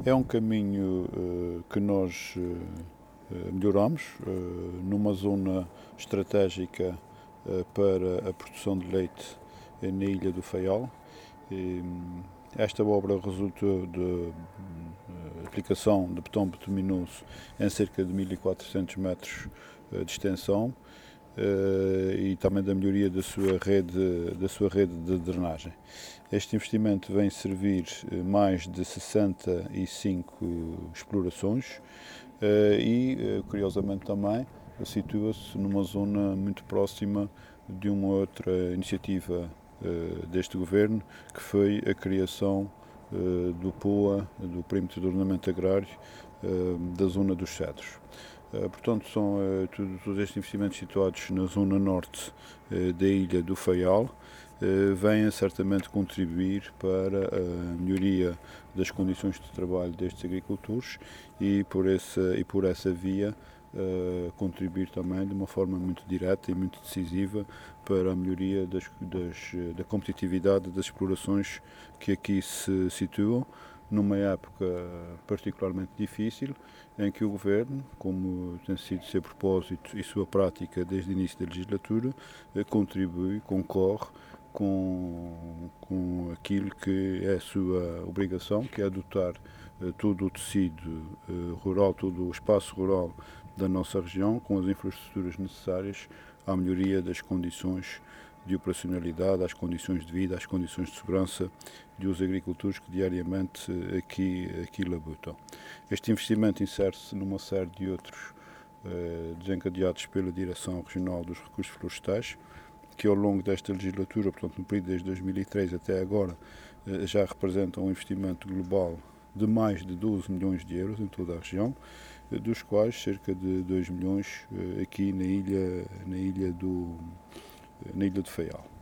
É um caminho que nós melhoramos numa zona estratégica para a produção de leite na Ilha do Faial. Esta obra resultou de aplicação de betão bituminoso em cerca de 1400 metros de extensão e também da melhoria da sua rede de drenagem. Este investimento vem servir mais de 65 explorações e, curiosamente também, situa-se numa zona muito próxima de uma outra iniciativa deste governo, que foi a criação do POA, do Perímetro de Ordenamento Agrário, da zona dos Cedros. Portanto, são todos estes investimentos situados na zona norte da Ilha do Faial, vêm certamente contribuir para a melhoria das condições de trabalho destes agricultores e por essa via contribuir também de uma forma muito direta e muito decisiva para a melhoria da competitividade das explorações que aqui se situam, numa época particularmente difícil, em que o Governo, como tem sido seu propósito e sua prática desde o início da legislatura, contribui, concorre com aquilo que é a sua obrigação, que é dotar todo o tecido rural, todo o espaço rural da nossa região com as infraestruturas necessárias à melhoria das condições de operacionalidade, às condições de vida, às condições de segurança dos agricultores que diariamente aqui labutam. Este investimento insere-se numa série de outros desencadeados pela Direção Regional dos Recursos Florestais, que ao longo desta legislatura, portanto no período desde 2003 até agora, já representam um investimento global de mais de 12 milhões de euros em toda a região, dos quais cerca de 2 milhões aqui na ilha do Faial.